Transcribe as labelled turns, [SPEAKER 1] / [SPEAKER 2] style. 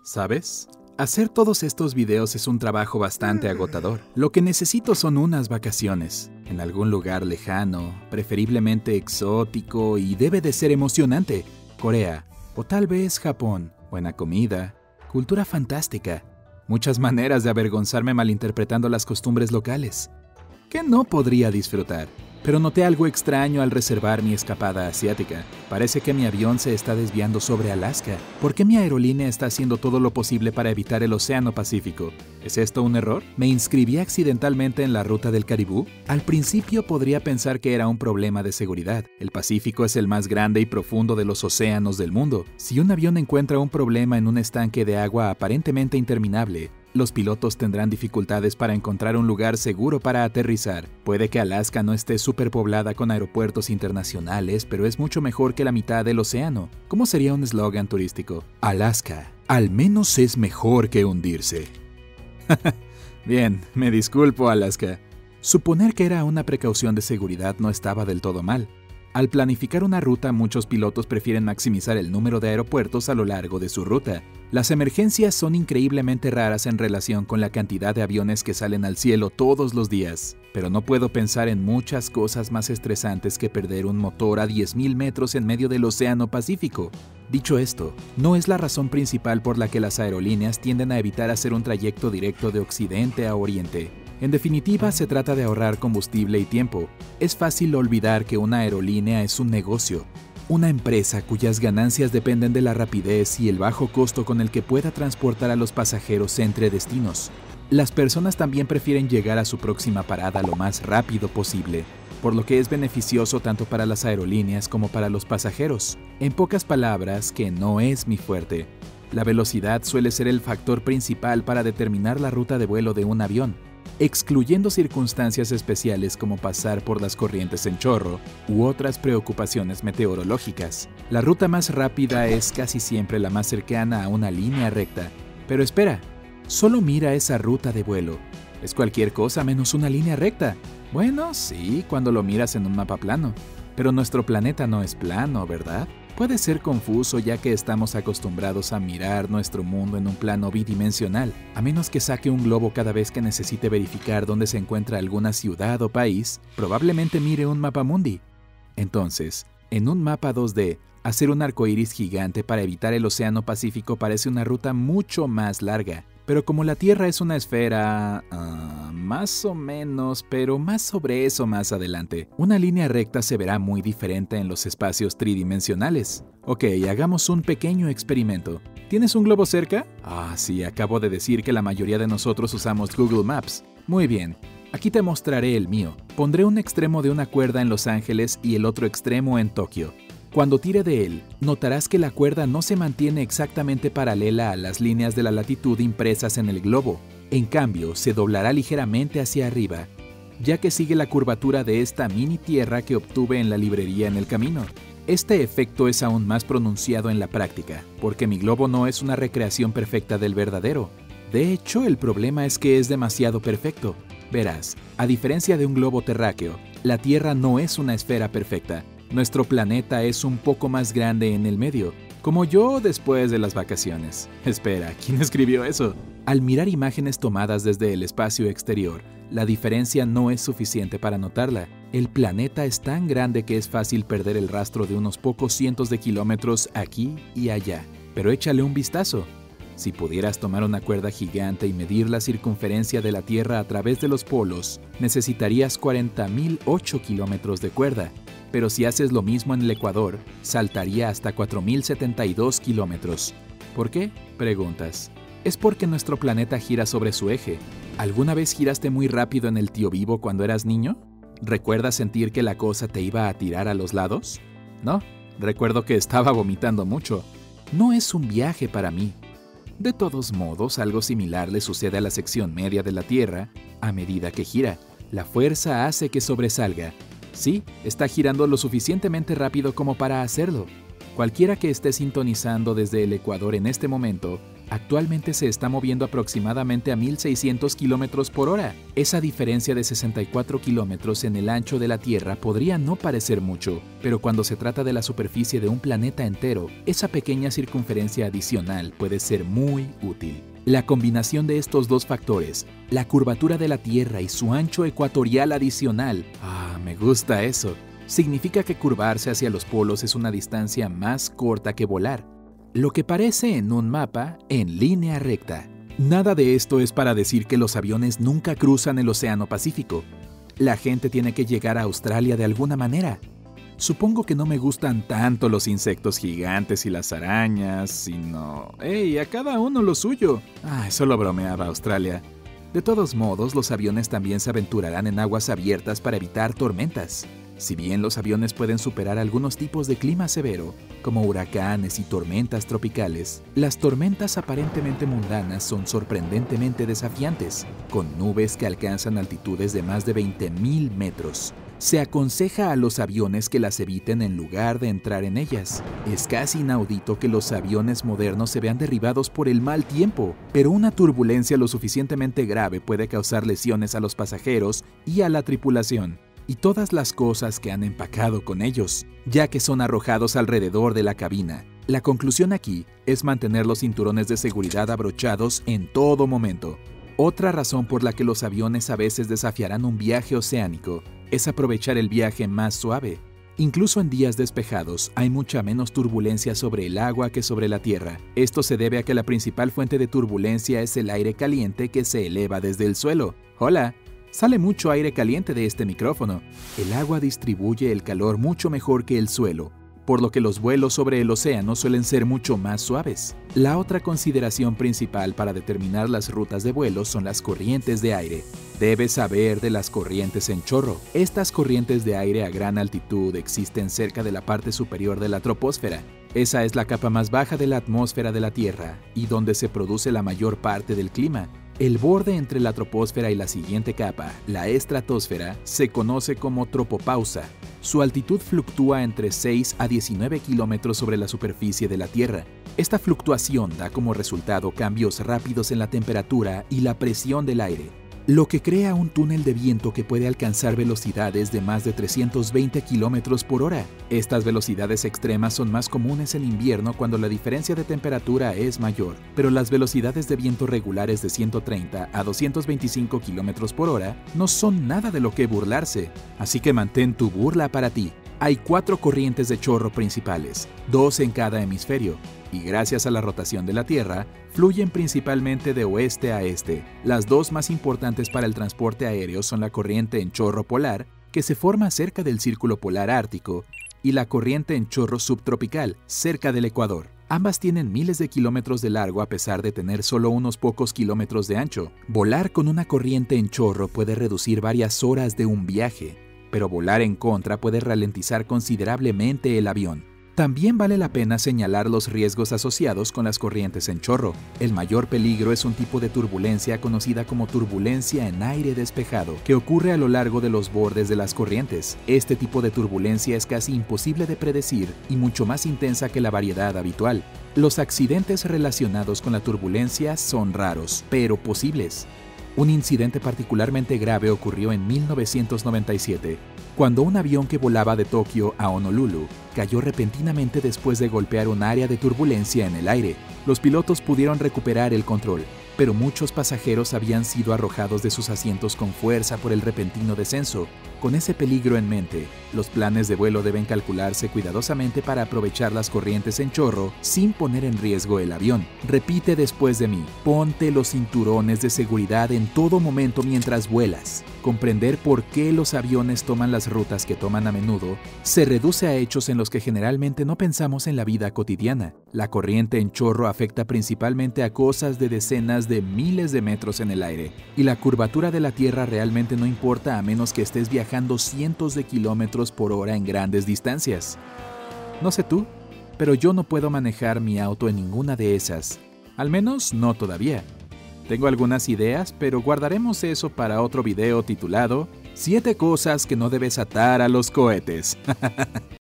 [SPEAKER 1] ¿Sabes? Hacer todos estos videos es un trabajo bastante agotador. Lo que necesito son unas vacaciones, en algún lugar lejano, preferiblemente exótico y debe de ser emocionante. Corea, o tal vez Japón. Buena comida, cultura fantástica, muchas maneras de avergonzarme malinterpretando las costumbres locales. ¿Qué no podría disfrutar? Pero noté algo extraño al reservar mi escapada asiática. Parece que mi avión se está desviando sobre Alaska. ¿Por qué mi aerolínea está haciendo todo lo posible para evitar el Océano Pacífico? ¿Es esto un error? ¿Me inscribí accidentalmente en la ruta del Caribú? Al principio podría pensar que era un problema de seguridad. El Pacífico es el más grande y profundo de los océanos del mundo. Si un avión encuentra un problema en un estanque de agua aparentemente interminable, los pilotos tendrán dificultades para encontrar un lugar seguro para aterrizar. Puede que Alaska no esté superpoblada con aeropuertos internacionales, pero es mucho mejor que la mitad del océano. ¿Cómo sería un eslogan turístico? Alaska, al menos es mejor que hundirse. Bien, me disculpo, Alaska. Suponer que era una precaución de seguridad no estaba del todo mal. Al planificar una ruta, muchos pilotos prefieren maximizar el número de aeropuertos a lo largo de su ruta. Las emergencias son increíblemente raras en relación con la cantidad de aviones que salen al cielo todos los días. Pero no puedo pensar en muchas cosas más estresantes que perder un motor a 10.000 metros en medio del Océano Pacífico. Dicho esto, no es la razón principal por la que las aerolíneas tienden a evitar hacer un trayecto directo de occidente a oriente. En definitiva, se trata de ahorrar combustible y tiempo. Es fácil olvidar que una aerolínea es un negocio, una empresa cuyas ganancias dependen de la rapidez y el bajo costo con el que pueda transportar a los pasajeros entre destinos. Las personas también prefieren llegar a su próxima parada lo más rápido posible, por lo que es beneficioso tanto para las aerolíneas como para los pasajeros. En pocas palabras, que no es mi fuerte. La velocidad suele ser el factor principal para determinar la ruta de vuelo de un avión, excluyendo circunstancias especiales como pasar por las corrientes en chorro u otras preocupaciones meteorológicas. La ruta más rápida es casi siempre la más cercana a una línea recta. Pero espera, solo mira esa ruta de vuelo. Es cualquier cosa menos una línea recta. Bueno, sí, cuando lo miras en un mapa plano. Pero nuestro planeta no es plano, ¿verdad? Puede ser confuso ya que estamos acostumbrados a mirar nuestro mundo en un plano bidimensional, a menos que saque un globo cada vez que necesite verificar dónde se encuentra alguna ciudad o país, probablemente mire un mapamundi. Entonces, en un mapa 2D, hacer un arcoíris gigante para evitar el Océano Pacífico parece una ruta mucho más larga. Pero como la Tierra es una esfera, más o menos, pero más sobre eso más adelante, una línea recta se verá muy diferente en los espacios tridimensionales. Ok, hagamos un pequeño experimento. ¿Tienes un globo cerca? Sí, acabo de decir que la mayoría de nosotros usamos Google Maps. Muy bien, aquí te mostraré el mío. Pondré un extremo de una cuerda en Los Ángeles y el otro extremo en Tokio. Cuando tire de él, notarás que la cuerda no se mantiene exactamente paralela a las líneas de la latitud impresas en el globo. En cambio, se doblará ligeramente hacia arriba, ya que sigue la curvatura de esta mini tierra que obtuve en la librería en el camino. Este efecto es aún más pronunciado en la práctica, porque mi globo no es una recreación perfecta del verdadero. De hecho, el problema es que es demasiado perfecto. Verás, a diferencia de un globo terráqueo, la Tierra no es una esfera perfecta. Nuestro planeta es un poco más grande en el medio, como yo después de las vacaciones. Espera, ¿quién escribió eso? Al mirar imágenes tomadas desde el espacio exterior, la diferencia no es suficiente para notarla. El planeta es tan grande que es fácil perder el rastro de unos pocos cientos de kilómetros aquí y allá. Pero échale un vistazo. Si pudieras tomar una cuerda gigante y medir la circunferencia de la Tierra a través de los polos, necesitarías 40.008 kilómetros de cuerda. Pero si haces lo mismo en el Ecuador, saltaría hasta 4.072 kilómetros. ¿Por qué? Preguntas. Es porque nuestro planeta gira sobre su eje. ¿Alguna vez giraste muy rápido en el Tío Vivo cuando eras niño? ¿Recuerdas sentir que la cosa te iba a tirar a los lados? No, recuerdo que estaba vomitando mucho. No es un viaje para mí. De todos modos, algo similar le sucede a la sección media de la Tierra a medida que gira. La fuerza hace que sobresalga. Sí, está girando lo suficientemente rápido como para hacerlo. Cualquiera que esté sintonizando desde el Ecuador en este momento Actualmente se está moviendo aproximadamente a 1.600 kilómetros por hora. Esa diferencia de 64 kilómetros en el ancho de la Tierra podría no parecer mucho, pero cuando se trata de la superficie de un planeta entero, esa pequeña circunferencia adicional puede ser muy útil. La combinación de estos dos factores, la curvatura de la Tierra y su ancho ecuatorial adicional, me gusta eso, significa que curvarse hacia los polos es una distancia más corta que volar. Lo que parece en un mapa en línea recta. Nada de esto es para decir que los aviones nunca cruzan el Océano Pacífico. La gente tiene que llegar a Australia de alguna manera. Supongo que no me gustan tanto los insectos gigantes y las arañas, sino... ¡Hey! A cada uno lo suyo. Solo bromeaba Australia. De todos modos, los aviones también se aventurarán en aguas abiertas para evitar tormentas. Si bien los aviones pueden superar algunos tipos de clima severo, como huracanes y tormentas tropicales, las tormentas aparentemente mundanas son sorprendentemente desafiantes, con nubes que alcanzan altitudes de más de 20.000 metros. Se aconseja a los aviones que las eviten en lugar de entrar en ellas. Es casi inaudito que los aviones modernos se vean derribados por el mal tiempo, pero una turbulencia lo suficientemente grave puede causar lesiones a los pasajeros y a la tripulación, y todas las cosas que han empacado con ellos, ya que son arrojados alrededor de la cabina. La conclusión aquí es mantener los cinturones de seguridad abrochados en todo momento. Otra razón por la que los aviones a veces desafiarán un viaje oceánico es aprovechar el viaje más suave. Incluso en días despejados hay mucha menos turbulencia sobre el agua que sobre la tierra. Esto se debe a que la principal fuente de turbulencia es el aire caliente que se eleva desde el suelo. ¡Hola! Sale mucho aire caliente de este micrófono. El agua distribuye el calor mucho mejor que el suelo, por lo que los vuelos sobre el océano suelen ser mucho más suaves. La otra consideración principal para determinar las rutas de vuelo son las corrientes de aire. Debes saber de las corrientes en chorro. Estas corrientes de aire a gran altitud existen cerca de la parte superior de la troposfera. Esa es la capa más baja de la atmósfera de la Tierra y donde se produce la mayor parte del clima. El borde entre la troposfera y la siguiente capa, la estratosfera, se conoce como tropopausa. Su altitud fluctúa entre 6 a 19 kilómetros sobre la superficie de la Tierra. Esta fluctuación da como resultado cambios rápidos en la temperatura y la presión del aire, lo que crea un túnel de viento que puede alcanzar velocidades de más de 320 kilómetros por hora. Estas velocidades extremas son más comunes en invierno cuando la diferencia de temperatura es mayor, pero las velocidades de viento regulares de 130 a 225 kilómetros por hora no son nada de lo que burlarse, así que mantén tu burla para ti. Hay 4 corrientes de chorro principales, 2 en cada hemisferio, y gracias a la rotación de la Tierra, fluyen principalmente de oeste a este. Las 2 más importantes para el transporte aéreo son la corriente en chorro polar, que se forma cerca del círculo polar ártico, y la corriente en chorro subtropical, cerca del Ecuador. Ambas tienen miles de kilómetros de largo a pesar de tener solo unos pocos kilómetros de ancho. Volar con una corriente en chorro puede reducir varias horas de un viaje, pero volar en contra puede ralentizar considerablemente el avión. También vale la pena señalar los riesgos asociados con las corrientes en chorro. El mayor peligro es un tipo de turbulencia conocida como turbulencia en aire despejado, que ocurre a lo largo de los bordes de las corrientes. Este tipo de turbulencia es casi imposible de predecir y mucho más intensa que la variedad habitual. Los accidentes relacionados con la turbulencia son raros, pero posibles. Un incidente particularmente grave ocurrió en 1997, cuando un avión que volaba de Tokio a Honolulu cayó repentinamente después de golpear un área de turbulencia en el aire. Los pilotos pudieron recuperar el control, pero muchos pasajeros habían sido arrojados de sus asientos con fuerza por el repentino descenso. Con ese peligro en mente, los planes de vuelo deben calcularse cuidadosamente para aprovechar las corrientes en chorro sin poner en riesgo el avión. Repite después de mí: ponte los cinturones de seguridad en todo momento mientras vuelas. Comprender por qué los aviones toman las rutas que toman a menudo se reduce a hechos en los que generalmente no pensamos en la vida cotidiana. La corriente en chorro afecta principalmente a cosas de decenas de miles de metros en el aire, y la curvatura de la Tierra realmente no importa a menos que estés viajando cientos de kilómetros por hora en grandes distancias. No sé tú, pero yo no puedo manejar mi auto en ninguna de esas, al menos no todavía. Tengo algunas ideas, pero guardaremos eso para otro video titulado 7 cosas que no debes atar a los cohetes.